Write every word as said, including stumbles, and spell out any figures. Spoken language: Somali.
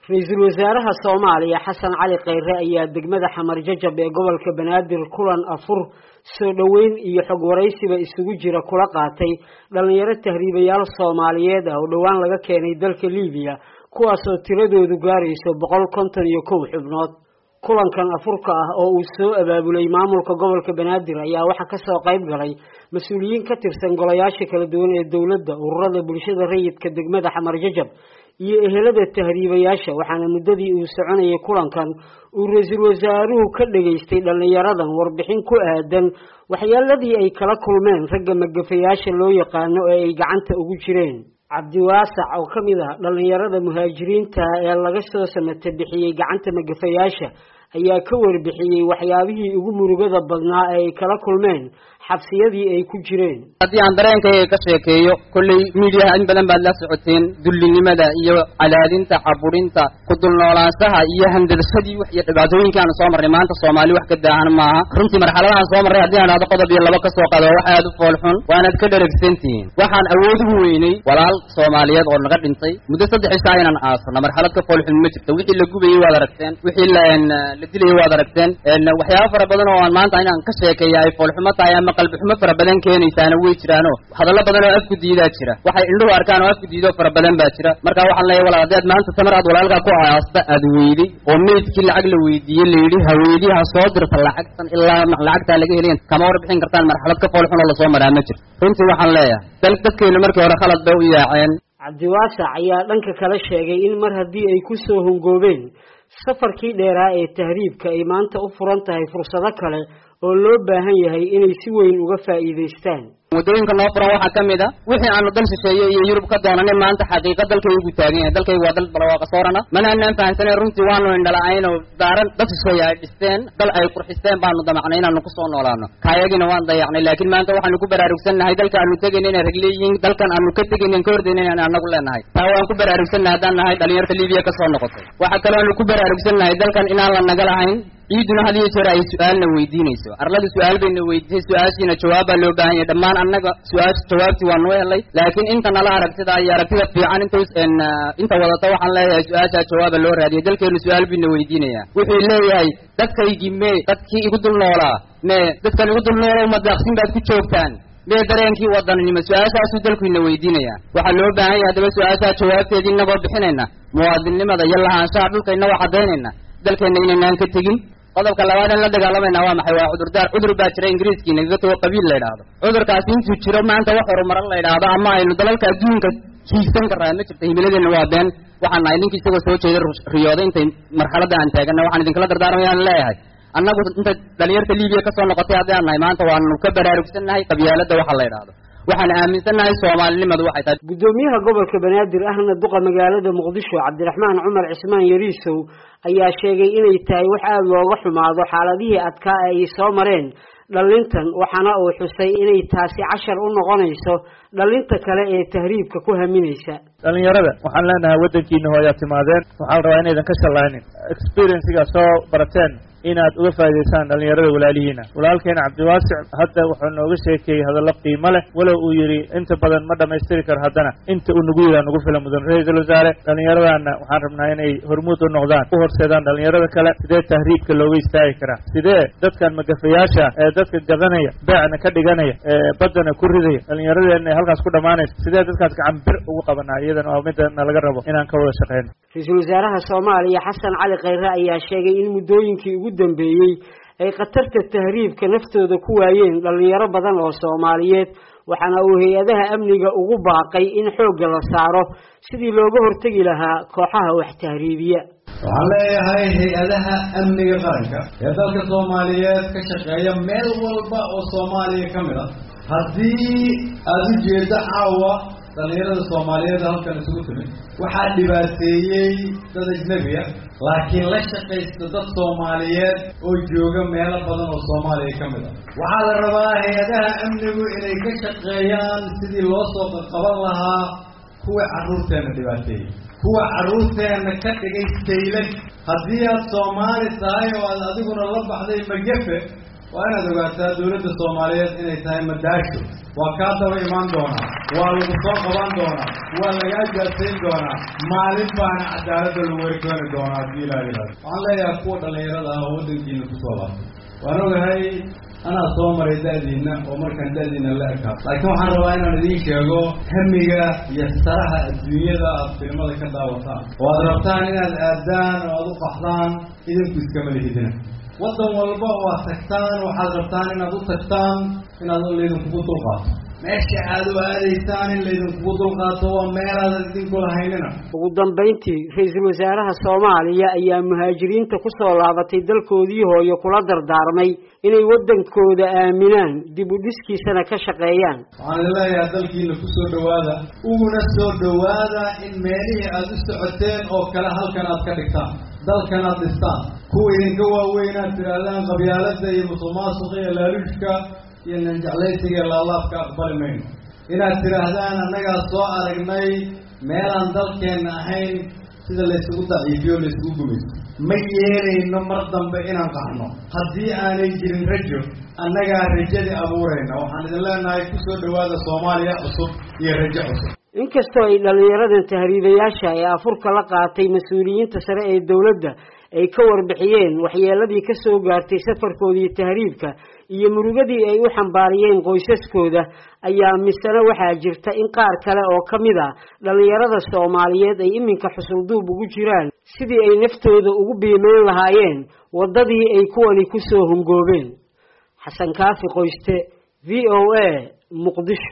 Ra'iisul Wasaaraha Soomaaliya Xasan Cali Khayre ayaa degmada Xamar Jajab ee gobolka Banaadir kulan afur soo dhaweyn iyo xog waraysiba isugu jira kula qaatay dhalinyaro tahriibayaal Soomaaliyeed oo dhawaan laga keenay dalka Liibiya kuwaas oo tiradoodu gaarayso boqol konton iyo kow xubnood. kulankan afurka ah oo uu soo abaabulay maamulka gobolka Banaadir ayaa waxa ka soo qayb galay mas'uuliyiin ka tirsan golayaasha kala duwan ee dawladda, ururada bulshada rayidka degmada Xamar Jajab iyo ehelada tahriibayaasha. waxaana muddadii uu soconayay kulankan uu ra'iisul wasaaruhu ka dhageystay dhalinyaradan warbixin ku aadan waxyaaladii ay kala kulmeen ragga magafayaasha loo yaqaano ee ay gacanta ugu jireen. Cabdiwaasac oo kamid ah dhalinyarada muhaajiriinta ee laga soo sameeyay bixiyay gacanta magafayaasha ayaa ka warbixiyay waxyaabihii ugu murugada badnaa ee ay kala kulmeen xabsiyadii ay ku jireen. hadii aan dareenkayga ka sheekeeyo kulli media in badan baad la socoteen dullinimada iyo cadaadinta caburinta ku dul noolaanshaha iyo handalsadii wax iyo dhibaatooyinka aan soo marnay maanta Soomaali wax ka daahan maaha. runtii marxaladahan soo marnay hadii aan aad qodob iyo laba ka soo qaado wax aad u foolxun waanaad ka dheregsantiin. waxaan awood u weynay walaal Soomaaliyeed oo naga dhintay muddo saddex saac inaan aasno marxalad ka foolxun ma jirto. wixii la gubayay waad aragteen, wixii la la dilay waad aragteen, waxyaabo fara badan oo aan maanta inaan ka sheekeeyo ay foolxumo tahay ama qalbi xumo fara badan keenaysaana way jiraan oo hadallo badan oo afku diidaa jira. waxay indhuhu arkaan oo afku diido fara badan baa jira. marka waxaan leeyahay walaaladeed maanta tamar aad walaalka ku aasta aad weeyday oo meedkii lacag la weydiiyay la yiri haweedii ha soo dirta lacagtan ilaa lacagta laga heleen kama warbixin kartaan marxalad ka foolxun oo la soo maraa ma jirto. runtii waxaan leeyahay dadkeena markii hore khalad bay u yaaceen. Cabdiwaasac ayaa dhanka kale sheegay in mar haddii ay ku soo hongoobeen safarkii dheeraa ee tahriibka ay maanta u furan tahay fursado kale oo loo baahan yahay inay si weyn uga faa'iideystaan. wadooyinka noo furan waxaa ka mid ah wixii aanu dal shisheeye iyo Yurub ka doonanay maanta xaqiiqo dalkaygu ugu taagan yahay. dalkaygu waa dal barwaaqo soorana mana aanan fahansanay runtii waanu indhala'ayn oo daaran dad shisheeye ay dhisteen dal ay qurxisteen baanu damacnay inaanu ku soo noolaano kaayagina waan dayacnay. laakiin maanta waxaanu ku baraarugsannahay dalka aanu tegayna inay rag leeyihiin dalkan aanu ka tegayna ka hordayna inaan anagu leenahay. taa waan ku baraarugsannahay haddaan nahay dhalinyarta Liibiya ka soo noqotay. waxaa kaloo aanu ku baraarugsannahay dalkan inaan la naga lahayn ciiduna had iyo jeer ay su'aalna weydiinayso. arlada su'aal bayna weydiisay su'aashiina jawaab baa loo baahan yahay. dhammaan annaga su'aash jawaabtii waa noo helay laakiin inta nala aragtida iyo aragtida fiican inta inta wadata waxaan leeyahay su'aasha jawaab loo raadiyay. dalkeenu su'aal bayna weydiinaya wuxuu leeyahay dadkaygii mee dadkii igu dul noolaa mee dadkan igu dul noolaa ma daaqsin baad ku joogtaan mee dareenkii wadanimo su'aashaasuu dalkiina weydiinaya. waxaa loo baahan yahay daba su'aasha jawaabteedii inagoo bixinayna muwaadinimada iyo lahaanshaha dhulkayna waa cadaynayna dalkeena inaan ka tegin. qodobka labaad ee la dagaalamayna waa maxay? waa cudurdaar. cudur baa jira Ingiriiskiina gato qabiil la yiraahdo. cudurkaas intuu jiro maanta wax horumar la yiraahdo ama aynu dalalka adduunka kiisan karaa ma jirto. himiladeena waa been. waxaan nahay ninkii isagoo soo jeeday riyooda intay marxaladda aan taagana waxaan idinkala dardaarmayaan leeyahay annagu inta dhalinyarta Liibiya ka soo noqotay haddii aan nahay maanta waanu ka baraarugsannahay qabyaaladda waxa la yiraahdo. waxaan aaminsanahay Soomaalinimadu waxay tahay. gudoomiyaha gobolka Banaadir ahna duqa magaalada Muqdisho Cabdiraxmaan Cumar Cismaan Yariisow ayaa sheegay inay tahay wax aad looga xumaado xaaladihii adkaa ay soo mareen dhalintan. waxaana uu xusay inay taasi cashar u noqonayso dhalinta kale ee tahriibka ku haminaysa. dhalinyarada waxaan leenahay wadankiina hooyaa timaadeen waxaan rabaa inaydan ka shallaanin experience-ga soo barateen inaad uga faa'iideysaan dhalinyarada walaalihiina. walaalkeena Cabdiwaasic hadda wuxuu nooga sheekeeyay hadallo qiimo leh walow uu yiri inta badan ma dhamaystiri karo haddana inta uu nagu yiraahdo nagu filan mudan ra'iisul wasaare. dhalinyaradana waxaan rabnaa inay hormuud u noqdaan u horseedaan dhalinyarada kale sidee tahriibka looga istaagi karaa, sidee dadkan magafayaasha ee dadka gadanaya beecna ka dhiganaya ee badana ku ridaya dhalinyaradeenna halkaas ku dhamaanaysa sidee dadkaas gacan bir ugu qabanaa. iyadana waa mid laga rabo inaan ka wada shaqeyno. ra'iisul wasaaraha Soomaaliya Xasan Cali Khayre ayaa sheegay in muddooyinkii ugu dambeeyay ay qatarta tahriibka naftooda ku waayeen dhalinyaro badan oo Soomaaliyeed. waxaana uu hay'adaha amniga ugu baaqay in xoog la saaro sidii looga hortagi lahaa kooxaha wax tahriibiya. waxaan leeyahay hay'adaha amniga qaranka ee dalka Soomaaliyeed ka shaqeeya meel walba oo Soomaaliya ka mid ah haddii aad u jeedo caawa dhalinyarada Soomaaliyeed halkan isugu timid waxaa dhibaateeyey dad ajnabi ah laakiin la shaqaysta dad Soomaaliyeed oo jooga meelo badan oo Soomaaliya ka mid ah. waxaa la rabaa hay'adaha amnigu inay ka shaqeeyaan sidii loo soo qaban lahaa kuwa carruurteena dhibaateeyey kuwa carruurteena ka dhigay saylan. haddii aad Soomaali tahay oo aad adiguna la baxday magafe وأنا دقاتها دولة الصومالية إن يتهي مداشو وكاتب إيمان دونا والمصطفى قبان دونا واللقاء جالسين دونا معلم بان عدالة الوركون دونا كيلا إلا الله يقول الله يرى ودن كينو كسولا وأنا هاي أنا صومر دادينا عمر كان دادينا لك لكن waxaan rabaa inaan idin sheego hamiga iyo saraha adduunyada filimada ka daawataan oo aad rabtaan inaad aadaan oo aad u qaxdaan idinku iskama lihidina wadan walba oo aad tagtaan waxaad rabtaan inaad u tagtaan inaad idinku dulqaato meesha aad u aadaysaan in idinku dulqaato waa meel aad idinku lahaynina ugu dambeyntii ra'iisul wasaaraha Soomaaliya ayaa muhaajiriinta ku soo laabatay dalkoodii hooyo kula dardaarmay inay wadankooda aaminaan dib u dhiskiisana ka shaqeeyaan waxaan leeyahay dalkiina ku soo dhawaada uguna soo dhawaada in meelihii aad u socoteen oo kale halkan aad ka dhigtaan dalkan aad dhistaan kuwa idinka waaweyn aad tirahdaan qabyaaladda iyo musuqmaasuqa iyo laaluushka iyo nanjeclaysiga laalaabka aqbali mayno inaad tirahdaan annagaa soo aragnay meelaan dalkeenna ahayn sida laysugu daciifiyo laysugu gumayso ma yeelayno mar dambe inaan qaxno haddii aanay jirin rajo annagaa rajadii abuurayna waxaan idin leenahay ku soo dhawaada Soomaaliya cusub iyo rajo cusub inkastoo ay dhalinyaradan tahriibayaasha ee afurka la qaatay mas'uuliyiinta sare ee dawladda ay ka warbixiyeen waxyeeladii ka soo gaartay safarkoodii tahriibka iyo murugadii ay u xambaariyeen qoysaskooda ayaa misana waxaa jirta in qaar kale oo kamid ah dhalinyarada Soomaaliyeed ay iminka xusulduub ugu jiraan sidii ay naftooda ugu biimeyn lahaayeen wadadii ay kuwani ku soo hungoobeen. Xasan Kaafi Qoyste, V O A, Muqdisho.